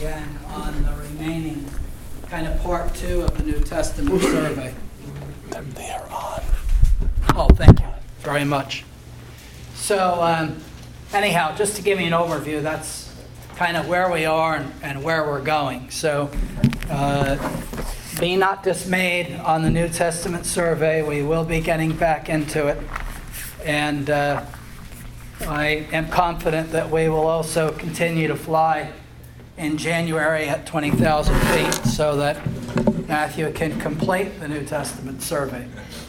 again on the remaining kind of part 2 of the New Testament survey. They are on. Oh, thank you very much. So anyhow, just to give you an overview, that's kind of where we are and where we're going. So be not dismayed on the New Testament survey. We will be getting back into it. And I am confident that we will also continue to fly in January at 20,000 feet so that Matthew can complete the New Testament survey.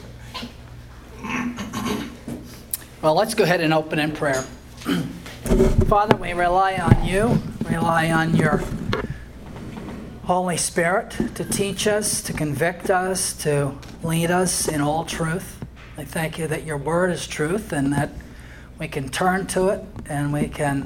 Well, let's go ahead and open in prayer. Father, we rely on you, rely on your Holy Spirit to teach us, to convict us, to lead us in all truth. I thank you that your word is truth and that we can turn to it and we can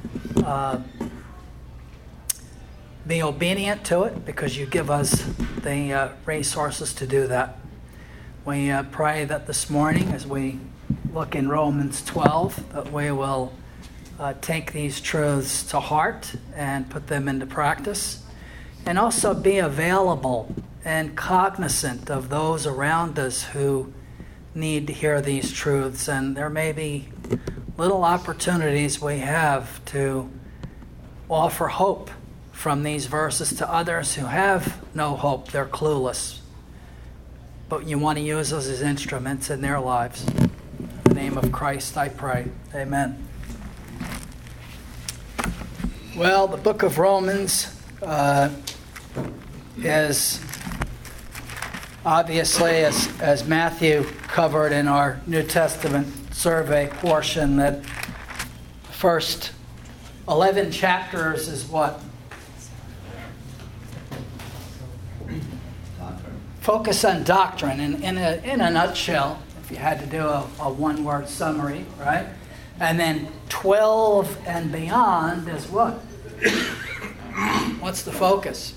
be obedient to it because you give us the resources to do that. We pray that this morning as we look in Romans 12 that we will take these truths to heart and put them into practice and also be available and cognizant of those around us who need to hear these truths, and there may be little opportunities we have to offer hope from these verses to others who have no hope. They're clueless. But you want to use us as instruments in their lives. In the name of Christ, I pray. Amen. Well, the book of Romans is obviously, as Matthew covered in our New Testament survey portion, that the first 11 chapters is what? Focus on doctrine. In a nutshell, if you had to do a one-word summary, right? And then 12 and beyond is what? What's the focus?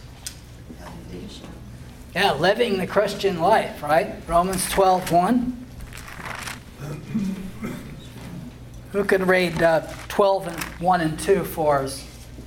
Yeah, living the Christian life, right? Romans 12:1. Who could read 12 and 1 and 2 for us?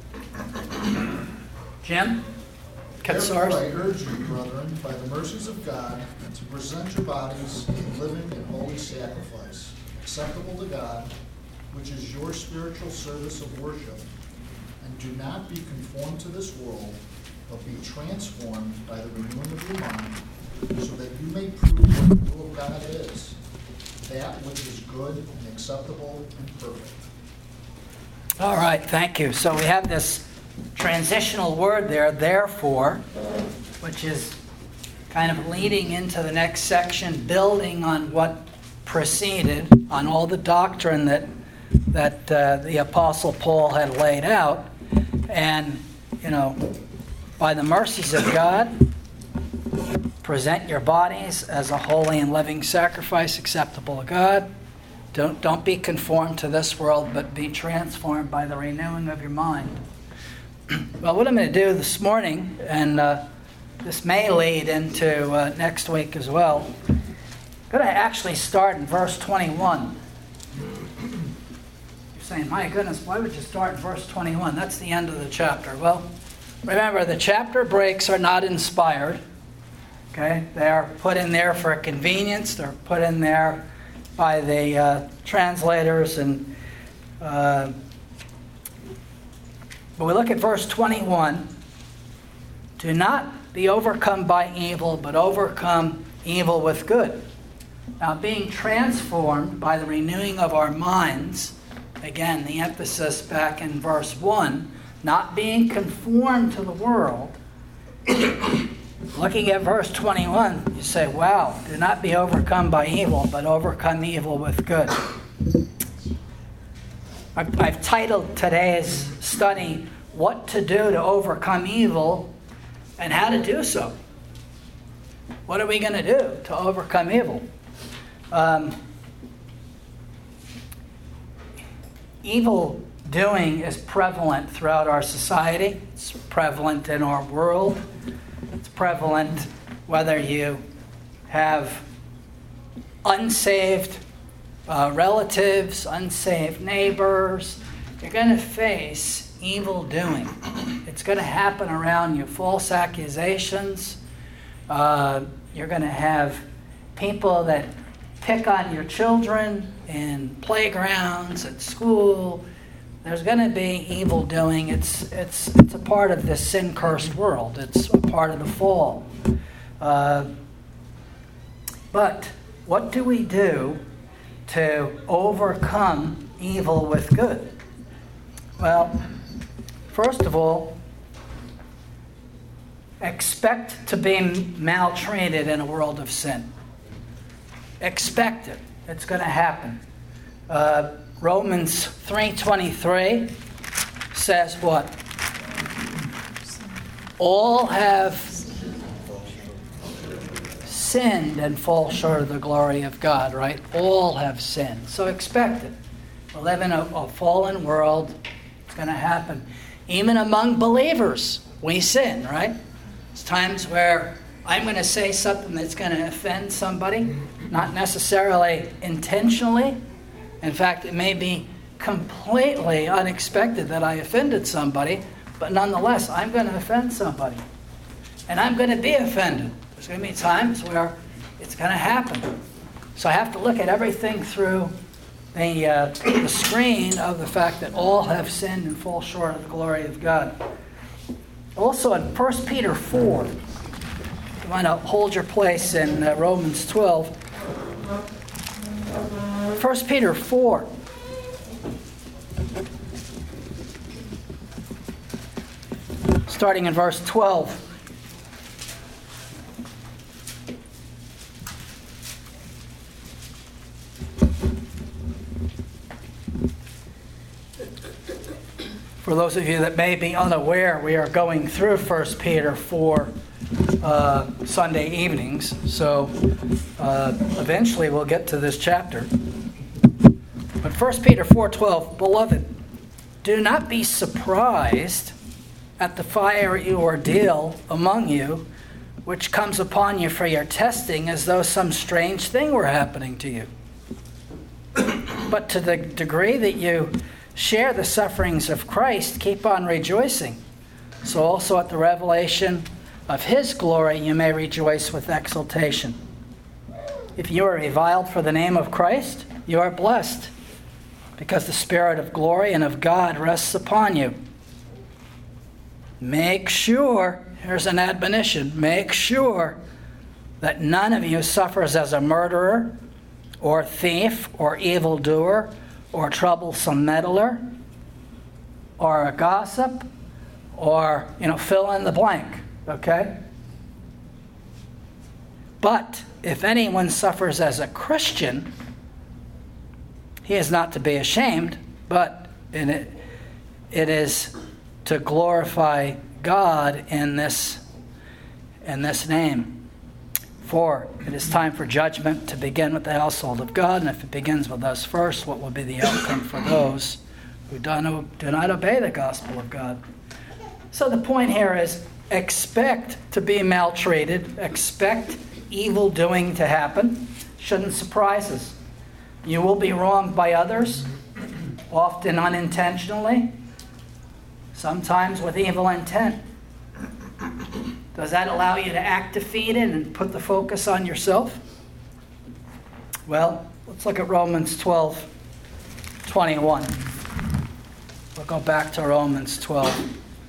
Jim? Therefore, I urge you, brethren, by the mercies of God, to present your bodies a living and holy sacrifice, acceptable to God, which is your spiritual service of worship. And do not be conformed to this world, but be transformed by the renewing of your mind, so that you may prove what the will of God is, that which is good and acceptable and perfect. All right, thank you. So we have this transitional word there, therefore, which is kind of leading into the next section, building on what preceded, on all the doctrine that the Apostle Paul had laid out. And, by the mercies of God, present your bodies as a holy and living sacrifice acceptable to God. Don't be conformed to this world, but be transformed by the renewing of your mind. Well, what I'm going to do this morning, and this may lead into next week as well, I'm going to actually start in verse 21. You're saying, my goodness, why would you start in verse 21? That's the end of the chapter. Well, remember, the chapter breaks are not inspired. Okay? They are put in there for convenience. They're put in there by the translators. But we look at verse 21. Do not be overcome by evil, but overcome evil with good. Now, being transformed by the renewing of our minds, again, the emphasis back in verse 1, not being conformed to the world. Looking at verse 21, you say, wow, do not be overcome by evil, but overcome evil with good. I've titled today's study, What to Do to Overcome Evil and How to Do So. What are we going to do to overcome evil? Evil doing is prevalent throughout our society. It's prevalent in our world. It's prevalent whether you have unsaved relatives, unsaved neighbors. You're going to face evil doing. It's going to happen around you. False accusations. You're going to have people that pick on your children in playgrounds, at school. There's going to be evil doing. It's a part of this sin-cursed world. It's a part of the fall. But what do we do to overcome evil with good? Well, first of all, expect to be maltreated in a world of sin. Expect it. It's going to happen. Romans 3:23 says what? All have sinned and fall short of the glory of God, right? All have sinned. So expect it. We live in a fallen world. It's going to happen. Even among believers, we sin, right? It's times where I'm going to say something that's going to offend somebody, not necessarily intentionally. In fact, it may be completely unexpected that I offended somebody, but nonetheless, I'm going to offend somebody. And I'm going to be offended. There's going to be times where it's going to happen. So I have to look at everything through the screen of the fact that all have sinned and fall short of the glory of God. Also in 1 Peter 4, you want to hold your place in Romans 12. 1 Peter 4. Starting in verse 12. For those of you that may be unaware, we are going through 1 Peter 4 Sunday evenings. So eventually we'll get to this chapter. But 1 Peter 4:12, Beloved, do not be surprised at the fiery ordeal among you, which comes upon you for your testing, as though some strange thing were happening to you. But to the degree that you share the sufferings of Christ, keep on rejoicing. So also at the revelation of his glory you may rejoice with exultation. If you are reviled for the name of Christ, you are blessed, because the Spirit of glory and of God rests upon you. Make sure, here's an admonition, make sure that none of you suffers as a murderer, or thief, or evildoer, or troublesome meddler, or a gossip, or, fill in the blank, okay? But if anyone suffers as a Christian, he is not to be ashamed, but it is to glorify God in this name. For it is time for judgment to begin with the household of God, and if it begins with us first, what will be the outcome for those who do not obey the gospel of God? So the point here is, expect to be maltreated, expect evil doing to happen. Shouldn't surprise us. You will be wronged by others, often unintentionally, sometimes with evil intent. Does that allow you to act defeated and put the focus on yourself? Well, let's look at Romans 12:21. We'll go back to Romans 12.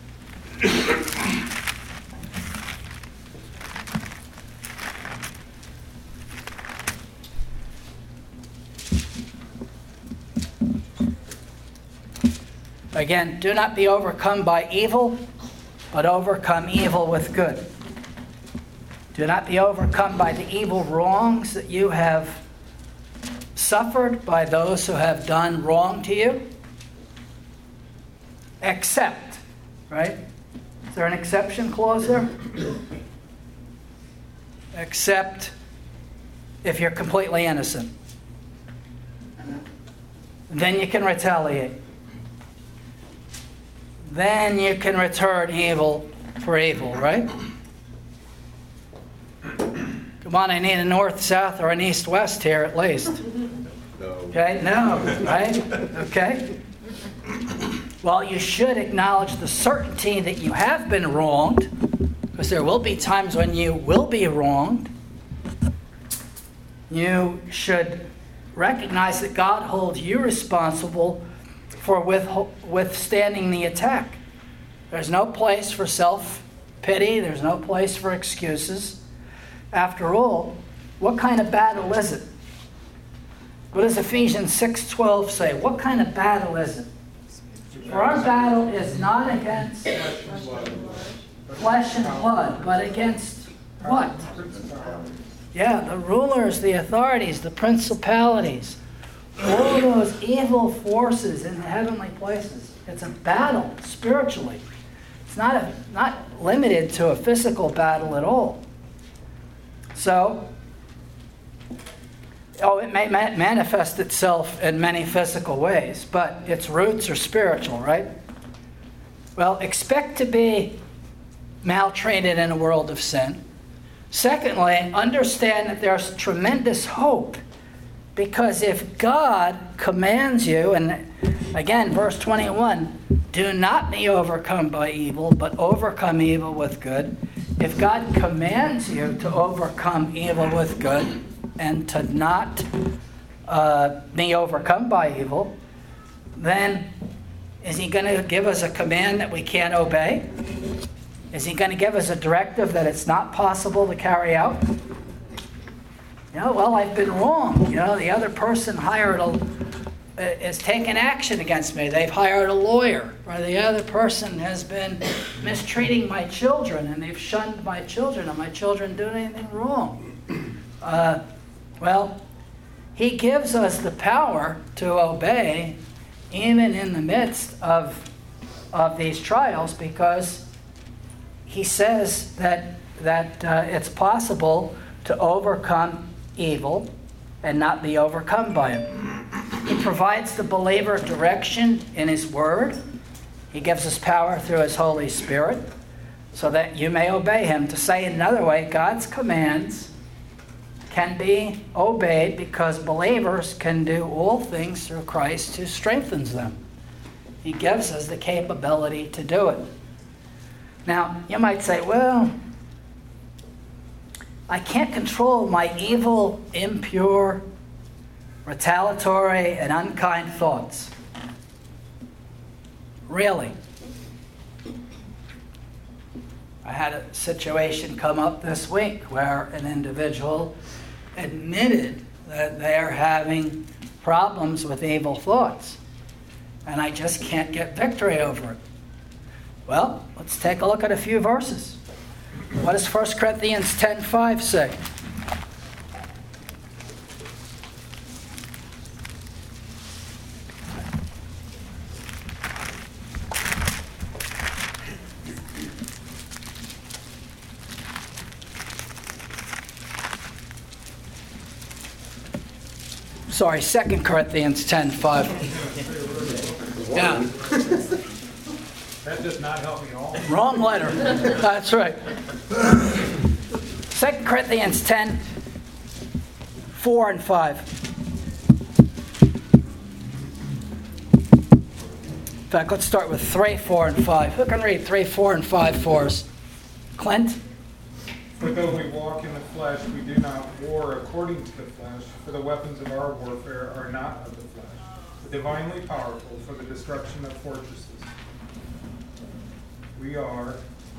Again, do not be overcome by evil, but overcome evil with good. Do not be overcome by the evil wrongs that you have suffered by those who have done wrong to you. Except, right? Is there an exception clause there? Except if you're completely innocent. Then you can retaliate. Then you can return evil for evil, right? Come on, I need a north-south or an east-west here at least. No. Okay, no, right? Okay. Well, you should acknowledge the certainty that you have been wronged, because there will be times when you will be wronged. You should recognize that God holds you responsible for withstanding the attack. There's no place for self-pity. There's no place for excuses. After all, what kind of battle is it? What does Ephesians 6:12 say? What kind of battle is it? For our battle is not against flesh and blood, but against what? Yeah, the rulers, the authorities, the principalities, all those evil forces in the heavenly places. It's a battle spiritually. It's not limited to a physical battle at all. So, it may manifest itself in many physical ways, but its roots are spiritual, right? Well, expect to be maltreated in a world of sin. Secondly, understand that there's tremendous hope, because if God commands you, and again, verse 21, do not be overcome by evil, but overcome evil with good. If God commands you to overcome evil with good and to not be overcome by evil, then is he going to give us a command that we can't obey? Is he going to give us a directive that it's not possible to carry out? Well, I've been wrong. The other person is taking action against me. They've hired a lawyer. Or the other person has been mistreating my children, and they've shunned my children, and my children do anything wrong. Well, he gives us the power to obey even in the midst of these trials, because he says that it's possible to overcome evil and not be overcome by it. He provides the believer direction in his word. He gives us power through his Holy Spirit so that you may obey him. To say it another way, God's commands can be obeyed because believers can do all things through Christ who strengthens them. He gives us the capability to do it. Now, you might say, well, I can't control my evil, impure, retaliatory, and unkind thoughts. Really? I had a situation come up this week where an individual admitted that they're having problems with evil thoughts, and I just can't get victory over it. Well, let's take a look at a few verses. What does 1 Corinthians 10:5 say? Sorry, 2 Corinthians 10:5. Yeah. That does not help me at all. Wrong letter. That's right. 2 Corinthians 10:4 and 5. In fact, let's start with 3, 4, and 5. Who can read 3, 4, and 5 for us? Clint? For though we walk in the flesh, we do not war according to the flesh, for the weapons of our warfare are not of the flesh, but divinely powerful for the destruction of fortresses. We are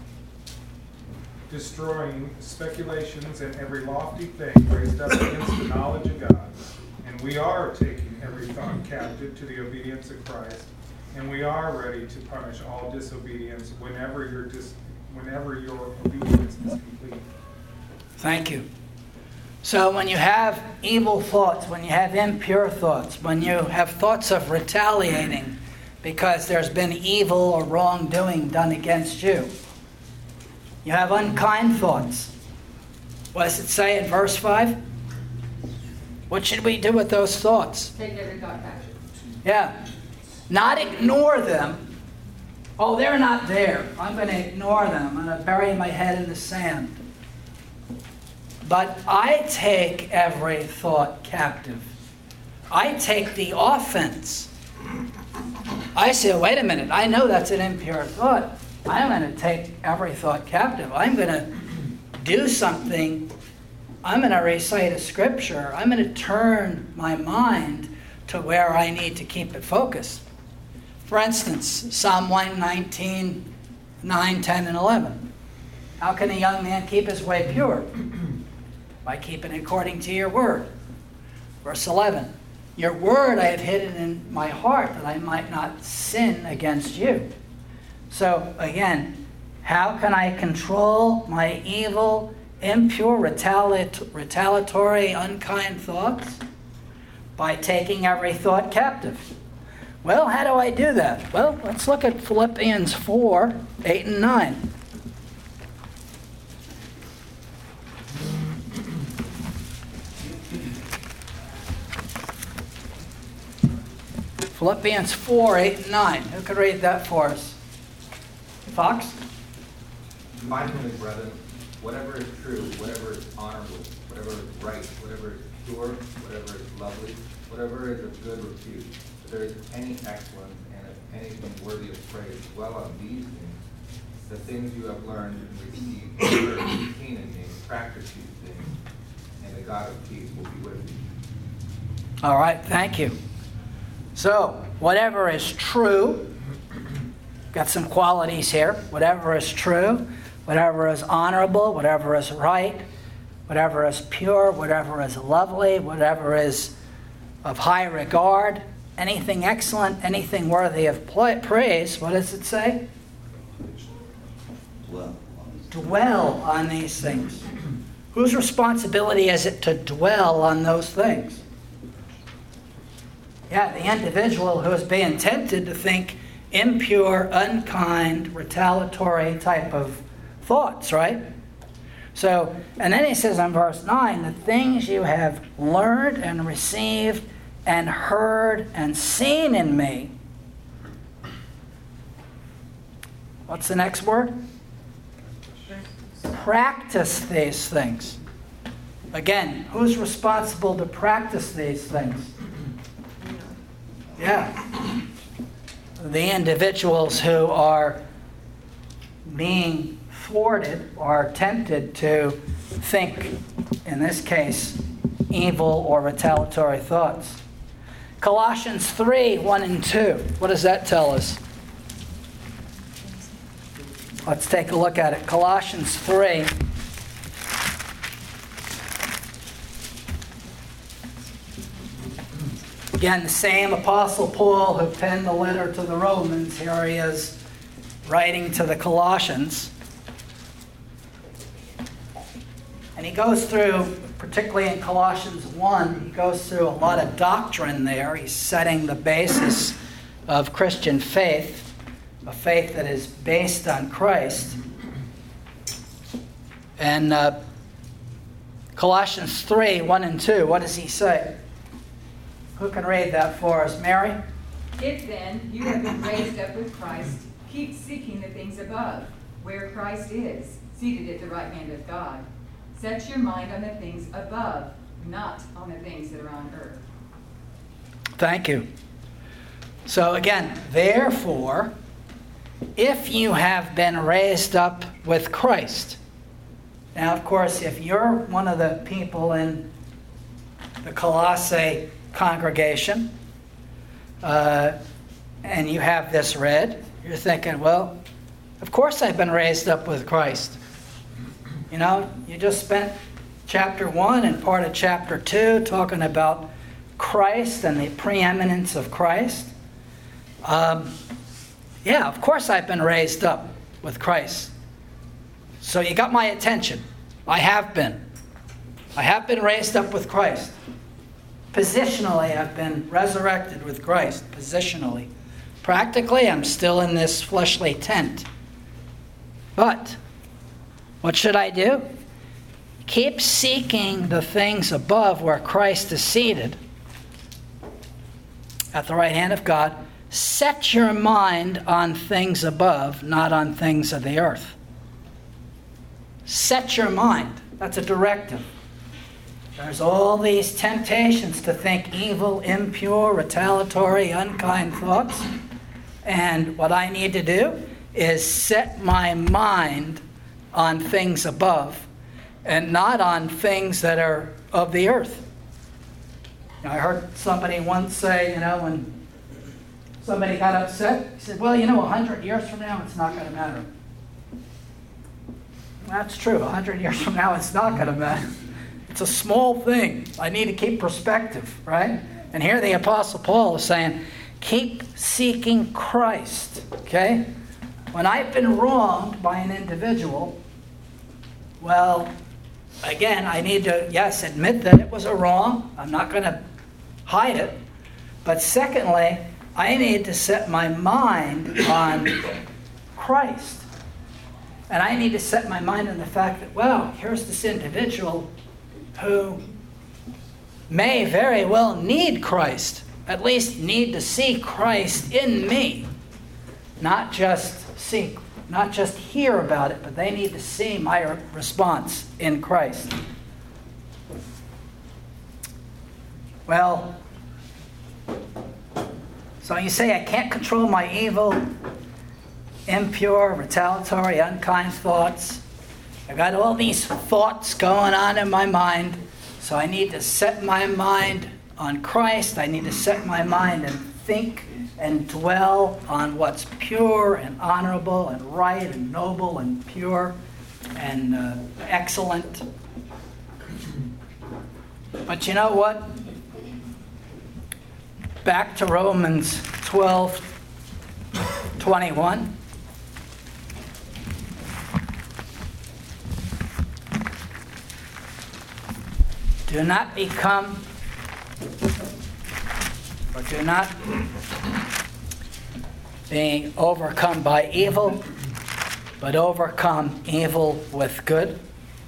destroying speculations and every lofty thing raised up against the knowledge of God. And we are taking every thought captive to the obedience of Christ. And we are ready to punish all disobedience whenever your obedience is complete. Thank you. So when you have evil thoughts, when you have impure thoughts, when you have thoughts of retaliating because there's been evil or wrongdoing done against you, you have unkind thoughts. What does it say in verse 5? What should we do with those thoughts? Take every thought captive. Yeah. Not ignore them. Oh, they're not there. I'm going to ignore them. I'm going to bury my head in the sand. But I take every thought captive. I take the offense. I say, wait a minute, I know that's an impure thought. I'm going to take every thought captive. I'm going to do something. I'm going to recite a scripture. I'm going to turn my mind to where I need to keep it focused. For instance, Psalm 119, 9, 10, and 11. How can a young man keep his way pure? By keeping it according to your word. Verse 11. Your word I have hidden in my heart that I might not sin against you. So again, how can I control my evil, impure, retaliatory, unkind thoughts? By taking every thought captive. Well, how do I do that? Well, let's look at Philippians 4, 8 and 9. Philippians 4, 8 and 9. Who could read that for us? Fox? Finally, brethren, whatever is true, whatever is honorable, whatever is right, whatever is pure, whatever is lovely, whatever is of good repute, if there is any excellence and if anything worthy of praise, dwell on these things, the things you have learned and received, heard, and seen in me, practice these things, and the God of peace will be with you. All right, thank you. So, whatever is true, got some qualities here. Whatever is true, whatever is honorable, whatever is right, whatever is pure, whatever is lovely, whatever is of high regard, anything excellent, anything worthy of praise, what does it say? Dwell on these things. Whose responsibility is it to dwell on those things? Yeah, the individual who is being tempted to think impure, unkind, retaliatory type of thoughts, right? So, and then he says in verse 9, the things you have learned and received and heard and seen in me. What's the next word? Practice these things. Again, who's responsible to practice these things? Yeah. The individuals who are being thwarted or tempted to think, in this case, evil or retaliatory thoughts. Colossians 3, 1 and 2. What does that tell us? Let's take a look at it. Colossians 3. Again, the same Apostle Paul who penned the letter to the Romans. Here he is writing to the Colossians. And he goes through, particularly in Colossians 1, he goes through a lot of doctrine there. He's setting the basis of Christian faith, a faith that is based on Christ. And Colossians 3, 1 and 2, what does he say? Who can read that for us? Mary? If then you have been raised up with Christ, keep seeking the things above, where Christ is, seated at the right hand of God. Set your mind on the things above, not on the things that are on earth. Thank you. So again, therefore, if you have been raised up with Christ. Now, of course, if you're one of the people in the Colossae congregation, and you have this read, you're thinking, well, of course I've been raised up with Christ. You know, you just spent chapter 1 and part of chapter 2 talking about Christ and the preeminence of Christ. Yeah, of course I've been raised up with Christ. So you got my attention. I have been. I have been raised up with Christ. Positionally, I've been resurrected with Christ. Positionally. Practically, I'm still in this fleshly tent. But what should I do? Keep seeking the things above where Christ is seated at the right hand of God. Set your mind on things above, not on things of the earth. Set your mind. That's a directive. There's all these temptations to think evil, impure, retaliatory, unkind thoughts. And what I need to do is set my mind on things above and not on things that are of the earth. I heard somebody once say, when somebody got upset, he said, well, 100 years from now, it's not going to matter. That's true. 100 years from now, it's not going to matter. It's a small thing. I need to keep perspective, right? And here the Apostle Paul is saying, keep seeking Christ, okay? When I've been wronged by an individual, well, again, I need to, yes, admit that it was a wrong. I'm not going to hide it. But secondly, I need to set my mind on Christ. And I need to set my mind on the fact that, well, here's this individual who may very well need Christ, at least need to see Christ in me. Not just hear about it, but they need to see my response in Christ. Well, so you say I can't control my evil, impure, retaliatory, unkind thoughts. I've got all these thoughts going on in my mind, so I need to set my mind on Christ. I need to set my mind and think and dwell on what's pure and honorable and right and noble and pure and excellent. But you know what? Back to Romans 12:21. Do not become, or do not be overcome by evil, but overcome evil with good.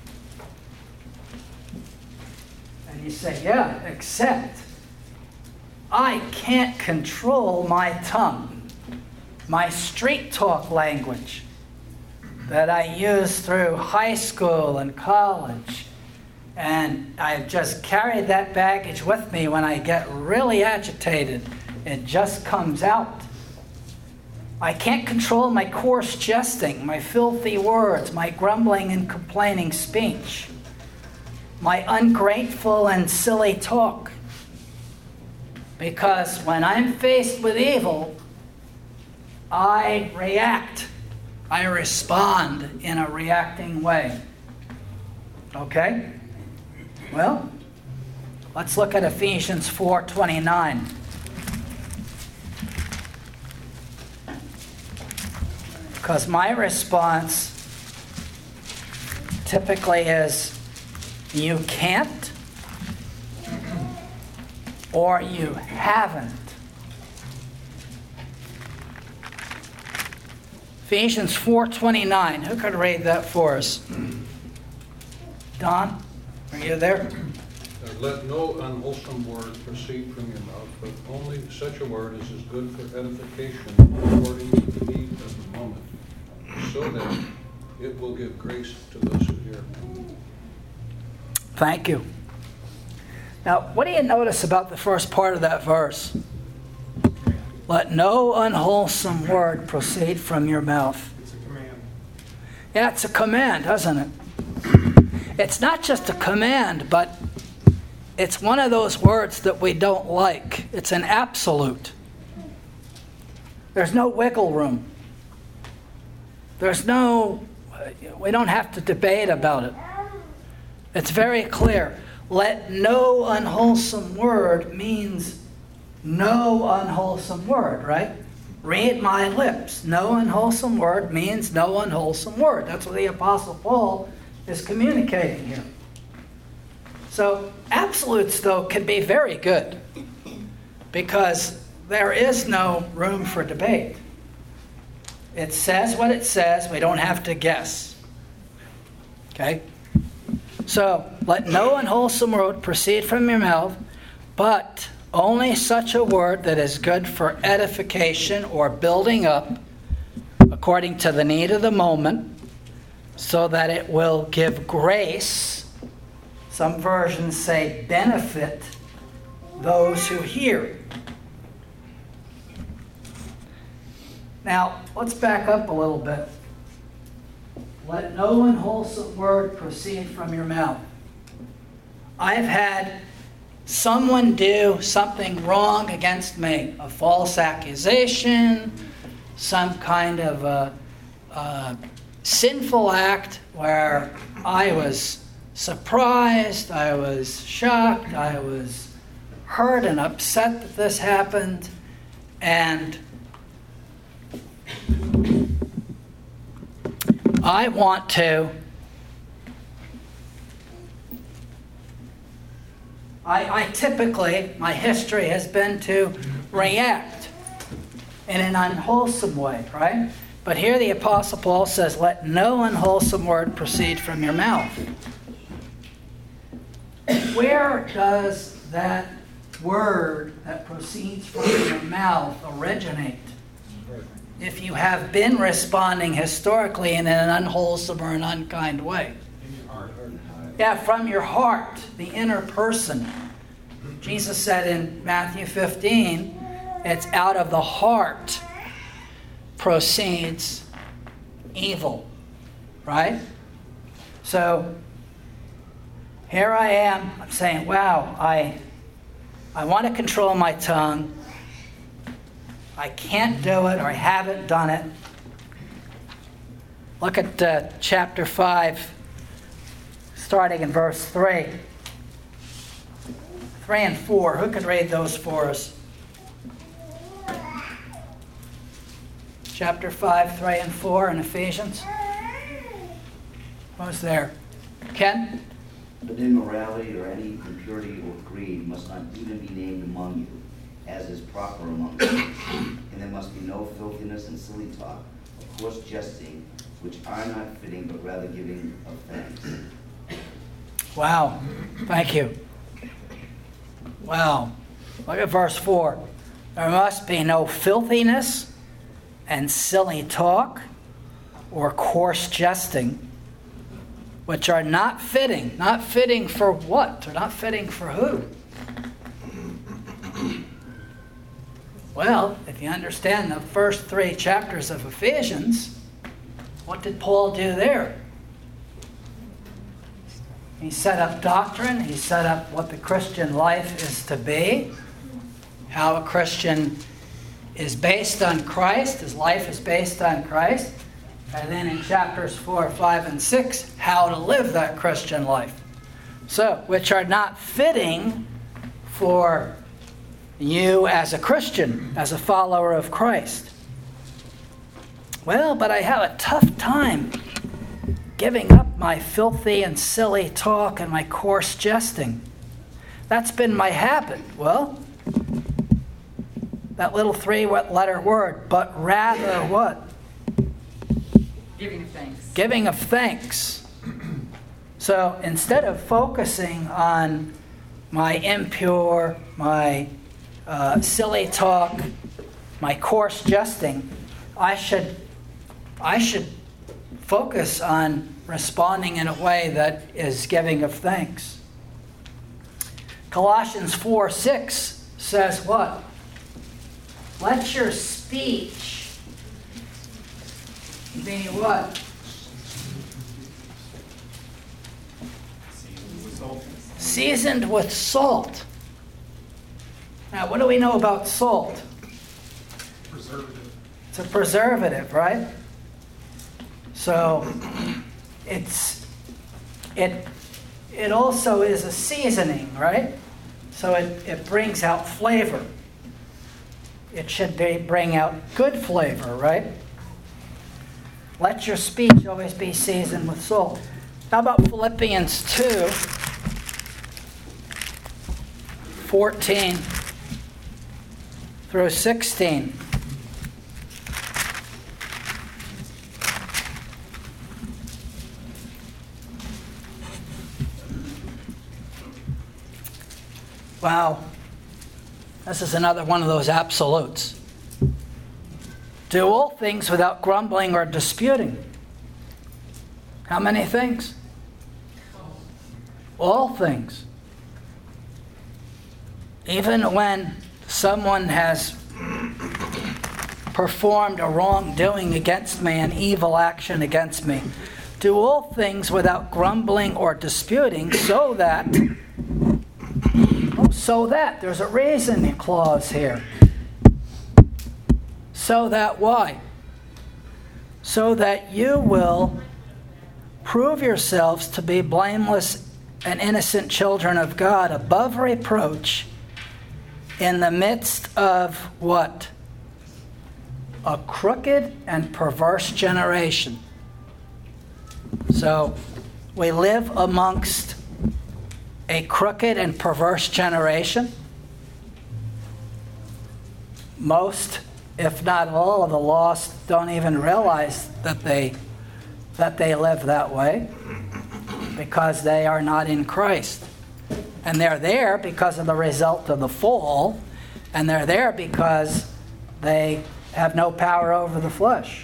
And you say, yeah, except I can't control my tongue, my street talk language that I used through high school and college. And I've just carried that baggage with me when I get really agitated. It just comes out. I can't control my coarse jesting, my filthy words, my grumbling and complaining speech, my ungrateful and silly talk. Because when I'm faced with evil, I react. I respond in a reacting way. Okay? Well, let's look at Ephesians 4:29. Because my response typically is, you can't, or you haven't. Ephesians 4:29. Who could read that for us? Don? Are you there? Let no unwholesome word proceed from your mouth, but only such a word as is good for edification according to the need of the moment, so that it will give grace to those who hear. Thank you. Now, what do you notice about the first part of that verse? Let no unwholesome word proceed from your mouth. It's a command. Yeah, it's a command, isn't it? It's not just a command, but it's one of those words that we don't like. It's an absolute. There's no wiggle room. We don't have to debate about it. It's very clear. Let no unwholesome word means no unwholesome word, right? Read my lips. No unwholesome word means no unwholesome word. That's what the Apostle Paul is communicating here. So absolutes, though, can be very good because there is no room for debate. It says what it says. We don't have to guess. Okay? So, let no unwholesome word proceed from your mouth, but only such a word that is good for edification or building up according to the need of the moment, so that it will give grace. Some versions say benefit those who hear. Now, let's back up a little bit. Let no unwholesome word proceed from your mouth. I've had someone do something wrong against me, a false accusation, some kind of a sinful act where I was surprised, I was shocked, I was hurt and upset that this happened, and I want to I typically, my history has been to react in an unwholesome way, right? But here the Apostle Paul says, let no unwholesome word proceed from your mouth. Where does that word that proceeds from your mouth originate? If you have been responding historically in an unwholesome or an unkind way. Yeah, from your heart, the inner person. Jesus said in Matthew 15, it's out of the heart proceeds evil, right? So here I am, I'm saying, wow, I want to control my tongue. I can't do it, or I haven't done it. Look at chapter 5, starting in verse 3. 3 and 4. Who could read those for us? Chapter 5, 3 and 4 in Ephesians. Who's there? Ken? But immorality or any impurity or greed must not even be named among you, as is proper among you. And there must be no filthiness and silly talk, of course jesting, which are not fitting, but rather giving of thanks. Wow. Thank you. Wow. Look at verse 4. There must be no filthiness and silly talk or coarse jesting, which are not fitting. Not fitting for what? Or not fitting for who? Well, if you understand the first 3 chapters of Ephesians, what did Paul do there? He set up doctrine. He set up what the Christian life is to be, how a Christian is based on Christ, his life is based on Christ. And then in chapters 4, 5, and 6, how to live that Christian life. So, which are not fitting for you as a Christian, as a follower of Christ. Well, but I have a tough time giving up my filthy and silly talk and my coarse jesting. That's been my habit. Well, that little 3-letter word, but rather what? Giving of thanks. Giving of thanks. So instead of focusing on my impure, my silly talk, my coarse jesting, I should focus on responding in a way that is giving of thanks. Colossians 4:6 says what? Let your speech be what? Seasoned with salt. Now, what do we know about salt? Preservative. It's a preservative, right? So it also is a seasoning, right? So it brings out flavor. It should bring out good flavor, right? Let your speech always be seasoned with salt. How about Philippians 2:14 through 16? Wow. This is another one of those absolutes. Do all things without grumbling or disputing. How many things? All things. Even when someone has performed a wrongdoing against me, an evil action against me. Do all things without grumbling or disputing, so that, there's a reasoning clause here. So that why? So that you will prove yourselves to be blameless and innocent children of God, above reproach, in the midst of what? A crooked and perverse generation. So, we live amongst a crooked and perverse generation. Most, if not all, of the lost don't even realize that they live that way because they are not in Christ. And they're there because of the result of the fall, and they're there because they have no power over the flesh.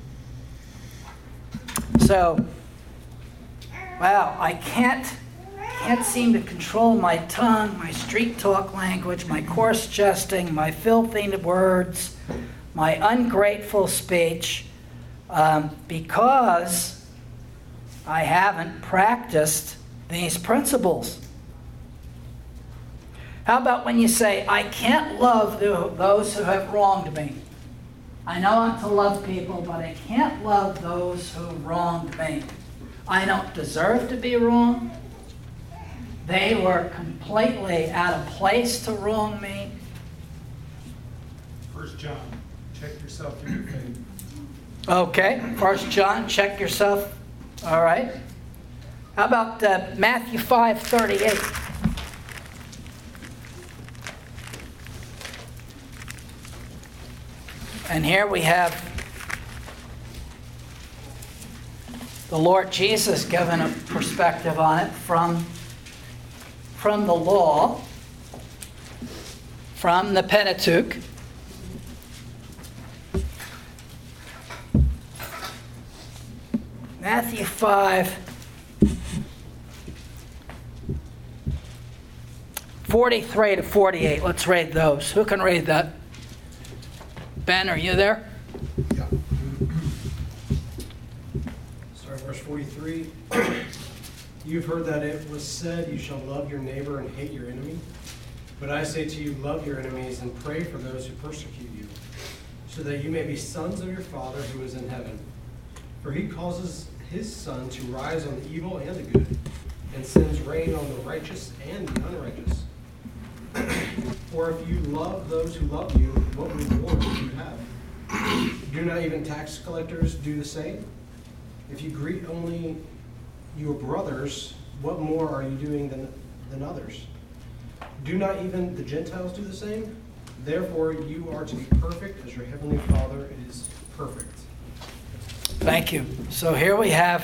So, wow, I can't seem to control my tongue, my street talk language, my coarse jesting, my filthy words, my ungrateful speech, because I haven't practiced these principles. How about when you say, I can't love those who have wronged me? I know I'm to love people, but I can't love those who wronged me. I don't deserve to be wronged. They were completely out of place to wrong me. 1 John, check yourself in your faith. Okay, 1 John, check yourself. All right. How about Matthew 5:38? And here we have the Lord Jesus giving a perspective on it from the law, from the Pentateuch. Matthew 5:43 to 48. Let's read those. Who can read that? Ben, are you there? Yeah. Start verse 43. You've heard that it was said, you shall love your neighbor and hate your enemy. But I say to you, love your enemies and pray for those who persecute you, so that you may be sons of your Father who is in heaven. For he causes his sun to rise on the evil and the good, and sends rain on the righteous and the unrighteous. For if you love those who love you, what reward do you have? Do not even tax collectors do the same? If you greet only your brothers, what more are you doing than others? Do not even the Gentiles do the same? Therefore you are to be perfect as your heavenly Father is perfect. Thank you. So here we have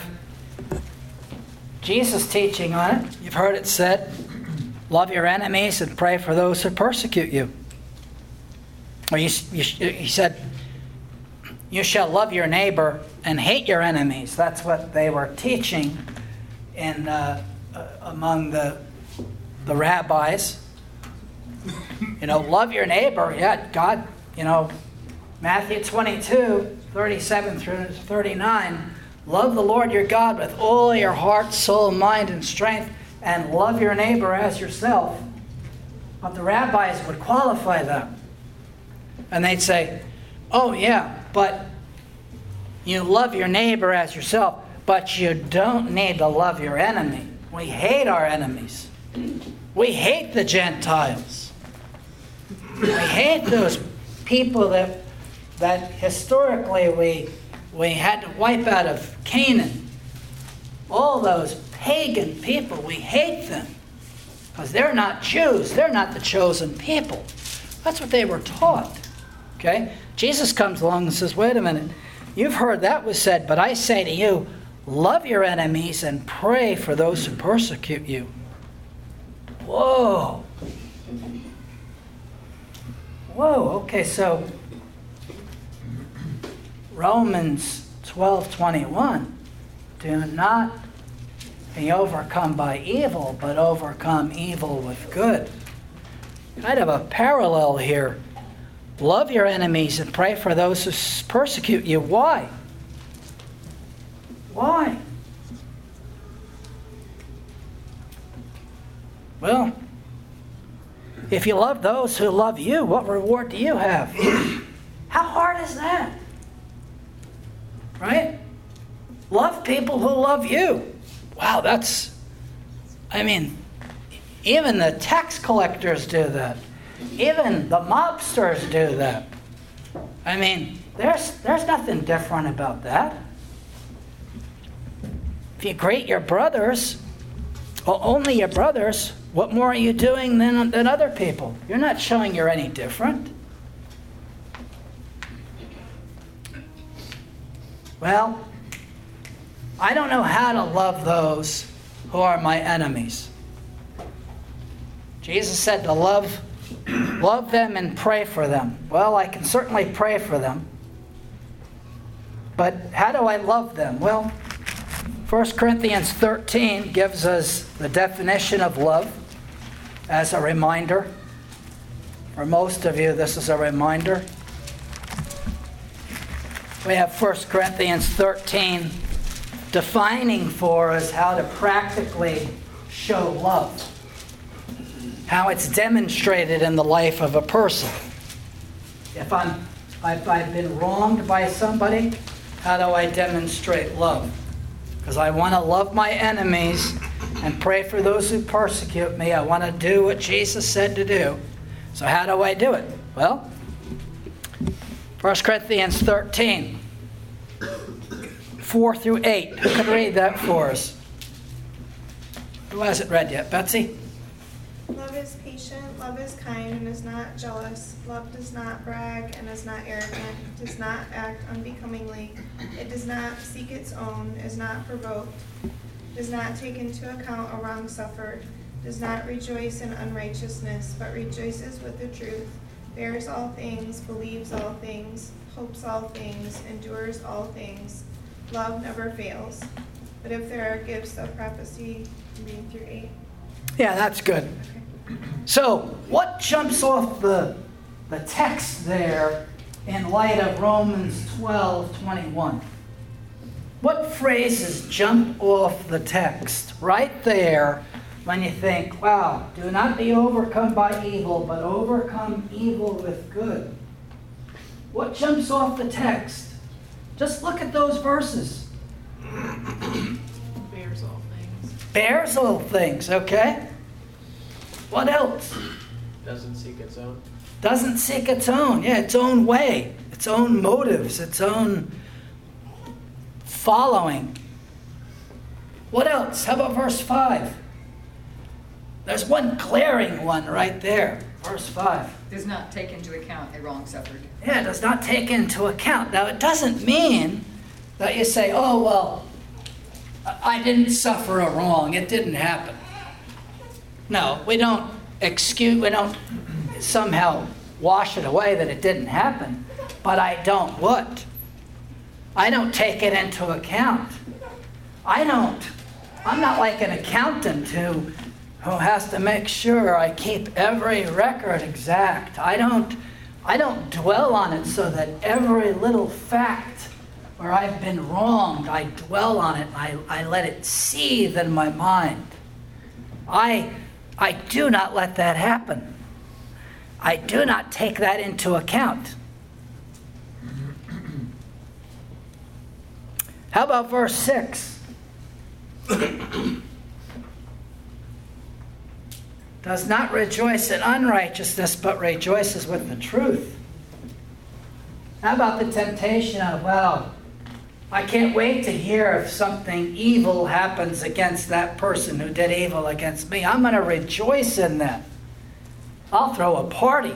Jesus teaching on it. You've heard it said, love your enemies and pray for those who persecute you. Or he said, you shall love your neighbor and hate your enemies. That's what they were teaching in among the rabbis. Love your neighbor. Yeah, God, Matthew 22:37 through 39. Love the Lord your God with all your heart, soul, mind, and strength, and love your neighbor as yourself. But the rabbis would qualify them. And they'd say, oh yeah, but you love your neighbor as yourself, but you don't need to love your enemy. We hate our enemies. We hate the Gentiles. We hate those people that historically we had to wipe out of Canaan. All those pagan people, we hate them because they're not Jews. They're not the chosen people. That's what they were taught. Okay? Jesus comes along and says, wait a minute. You've heard that was said, but I say to you, love your enemies and pray for those who persecute you. Whoa. Whoa, okay, so Romans 12:21, do not be overcome by evil, but overcome evil with good. Kind of a parallel here Love your enemies and pray for those who persecute you. Why? Why? Well, if you love those who love you, what reward do you have? How hard is that? Right? Love people who love you. Wow, even the tax collectors do that. Even the mobsters do that. There's nothing different about that. If you greet your brothers, well, only your brothers, what more are you doing than other people? You're not showing you're any different. Well, I don't know how to love those who are my enemies. Jesus said to love them and pray for them. Well, I can certainly pray for them. But how do I love them? Well, 1 Corinthians 13 gives us the definition of love as a reminder. For most of you, this is a reminder. We have 1 Corinthians 13 defining for us how to practically show love. How it's demonstrated in the life of a person. If I've been wronged by somebody, how do I demonstrate love? Because I want to love my enemies and pray for those who persecute me. I want to do what Jesus said to do. So how do I do it? Well, 1 Corinthians 13, 4 through 8. Who can read that for us? Who hasn't read yet? Betsy? Love is patient, love is kind, and is not jealous. Love does not brag and is not arrogant, does not act unbecomingly. It does not seek its own, is not provoked, does not take into account a wrong suffered, does not rejoice in unrighteousness, but rejoices with the truth, bears all things, believes all things, hopes all things, endures all things. Love never fails. But if there are gifts of prophecy, read through 8. Yeah, that's good. So, what jumps off the text there in light of Romans 12:21? What phrases jump off the text right there when you think, wow, do not be overcome by evil, but overcome evil with good? What jumps off the text? Just look at those verses. Bears all things. Bears all things, okay? What else? Doesn't seek its own. Doesn't seek its own. Yeah, its own way, its own motives, its own following. What else? How about verse 5? There's one glaring one right there. Verse 5. Does not take into account a wrong suffered. Yeah, it does not take into account. Now, it doesn't mean that you say, oh, well, I didn't suffer a wrong. It didn't happen. No, we don't somehow wash it away that it didn't happen. But I don't what? I don't take it into account. I'm not like an accountant who has to make sure I keep every record exact. I don't dwell on it so that every little fact where I've been wronged, I dwell on it. I let it seethe in my mind. I do not let that happen. I do not take that into account. How about verse 6? Does not rejoice in unrighteousness, but rejoices with the truth. How about the temptation of, well, I can't wait to hear if something evil happens against that person who did evil against me. I'm going to rejoice in that. I'll throw a party.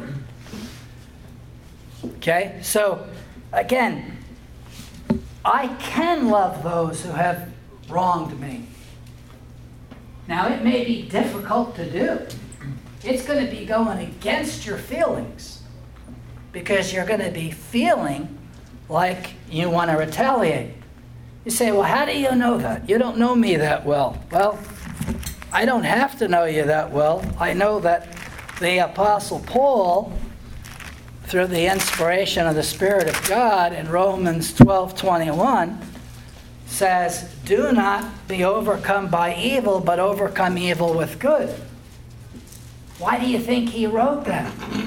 Okay? So, again, I can love those who have wronged me. Now, it may be difficult to do. It's going to be going against your feelings because you're going to be feeling like you want to retaliate. You say, well, how do you know that? You don't know me that well. Well, I don't have to know you that well. I know that the Apostle Paul through the inspiration of the Spirit of God in Romans 12:21 says, do not be overcome by evil, but overcome evil with good. Why do you think he wrote that?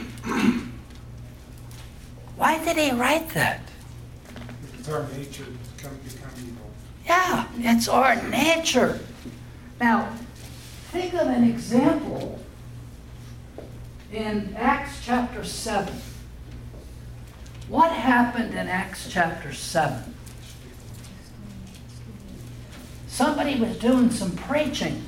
Why did he write that? It's our nature to become evil. Yeah, it's our nature. Now, think of an example in Acts chapter 7. What happened in Acts chapter 7? Somebody was doing some preaching.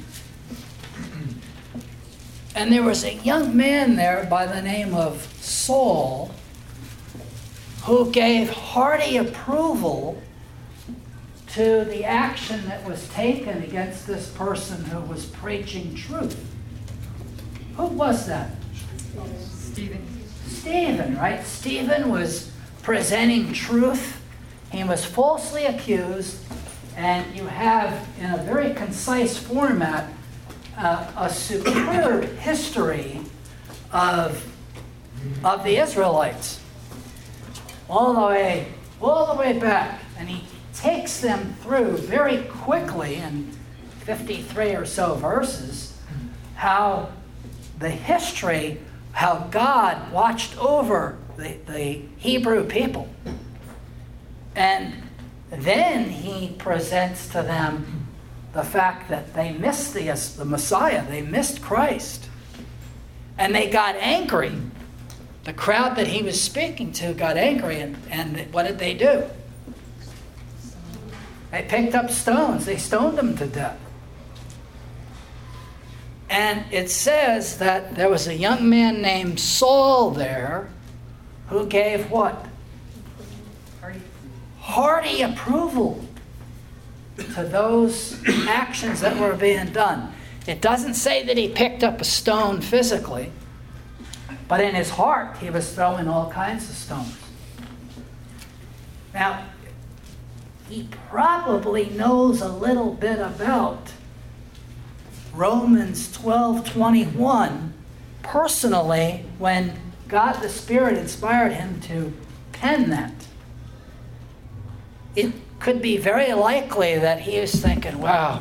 And there was a young man there by the name of Saul who gave hearty approval to the action that was taken against this person who was preaching truth. Who was that? Stephen, right? Stephen was presenting truth. He was falsely accused. And you have, in a very concise format, a superb history of the Israelites, all the way back. And he takes them through very quickly in 53 or so verses how the history, how God watched over the Hebrew people. And then he presents to them the fact that they missed the Messiah, they missed Christ. And they got angry. The crowd that he was speaking to got angry, and what did they do? They picked up stones. They stoned him to death. And it says that there was a young man named Saul there who gave what? Hearty approval to those actions that were being done. It doesn't say that he picked up a stone physically, but in his heart he was throwing all kinds of stones. Now, he probably knows a little bit about Romans 12:21 personally when God the Spirit inspired him to pen that. It could be very likely that he was thinking, wow,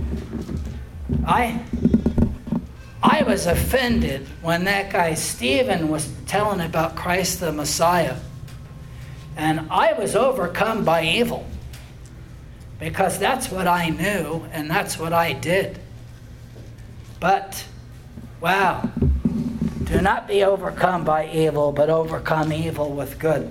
I was offended when that guy Stephen was telling about Christ the Messiah. And I was overcome by evil because that's what I knew and that's what I did. But, wow, do not be overcome by evil, but overcome evil with good.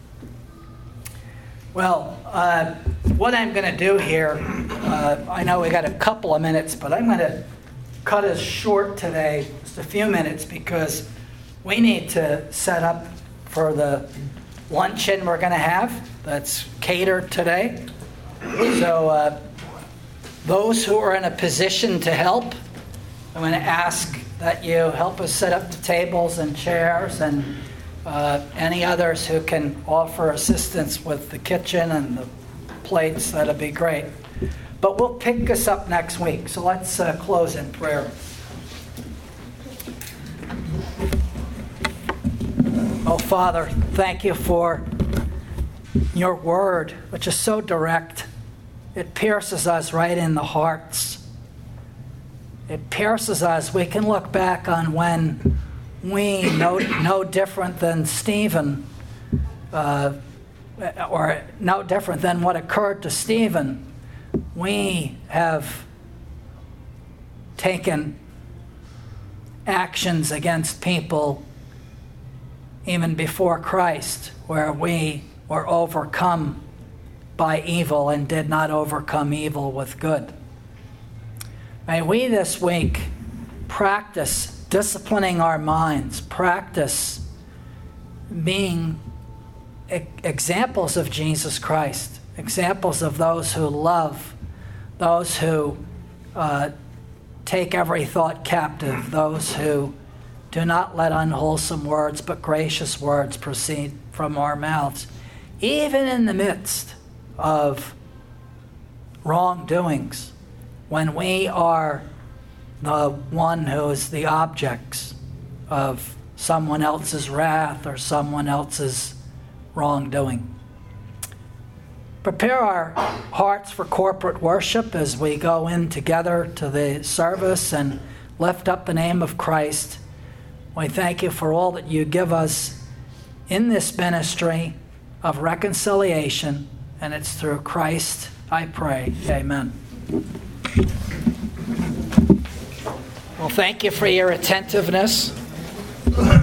Well, what I'm going to do here, I know we got a couple of minutes, but I'm going to cut us short today, just a few minutes, because we need to set up for the luncheon we're going to have that's catered today. So those who are in a position to help, I'm going to ask that you help us set up the tables and chairs, and any others who can offer assistance with the kitchen and the plates, that'd be great. But we'll pick this up next week. So let's close in prayer. Oh, Father, thank you for your word, which is so direct. It pierces us right in the hearts. It pierces us. We can look back on when we, no different than Stephen, or no different than what occurred to Stephen, we have taken actions against people even before Christ, where we were overcome by evil and did not overcome evil with good. May we this week practice disciplining our minds, practice being examples of Jesus Christ, examples of those who love, those who take every thought captive, those who do not let unwholesome words but gracious words proceed from our mouths, even in the midst of wrongdoings, when we are the one who is the objects of someone else's wrath or someone else's wrongdoing. Prepare our hearts for corporate worship as we go in together to the service and lift up the name of Christ. We thank you for all that you give us in this ministry of reconciliation, and it's through Christ I pray. Amen. Well, thank you for your attentiveness.